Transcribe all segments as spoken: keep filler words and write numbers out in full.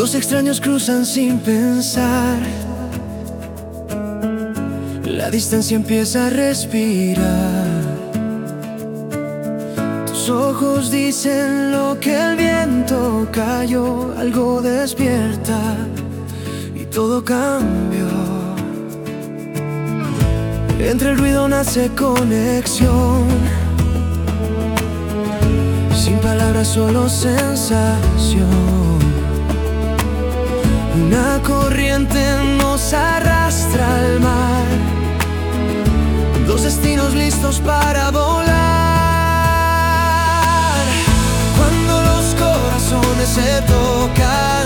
Dos extraños cruzan sin pensar. La distancia empieza a respirar. Tus ojos dicen lo que el viento cayó. Algo despierta y todo cambió. Entre el ruido nace conexión. Sin palabras, solo sensación. Una corriente nos arrastra al mar. Dos destinos listos para volar. Cuando los corazones se tocan,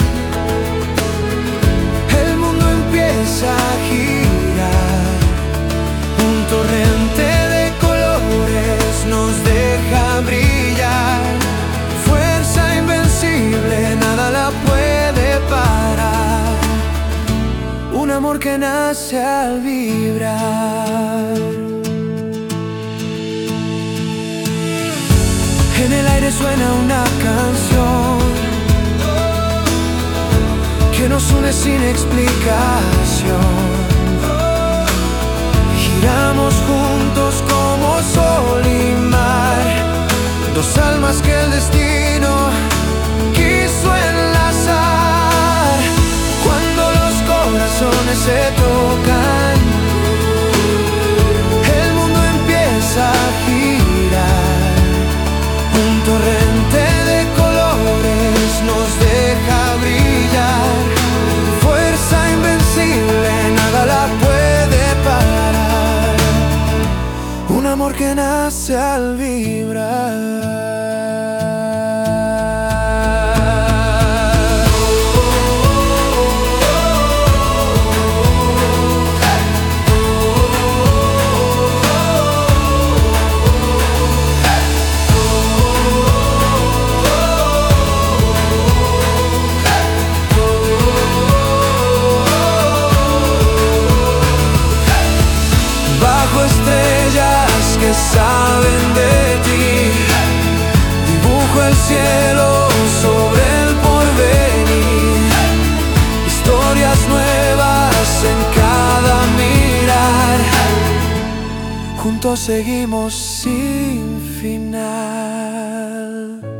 el mundo empieza a girar. Un torrente de colores nos deja brillar. Fuerza invencible, nada la puede parar. Un amor que nace al vibrar. En el aire suena una canción que nos une sin explicación. Giramos juntos como sol y mar. Dos almas que el destino quiso enlazar. Cuando los corazones se tocan, el mundo empieza a girar. Un torrente de colores nos deja brillar. Fuerza invencible, nada la puede parar. Un amor que nace al vibrar. Estrellas que saben de ti, dibujo el cielo sobre el porvenir. Historias nuevas en cada mirar. Juntos seguimos sin final.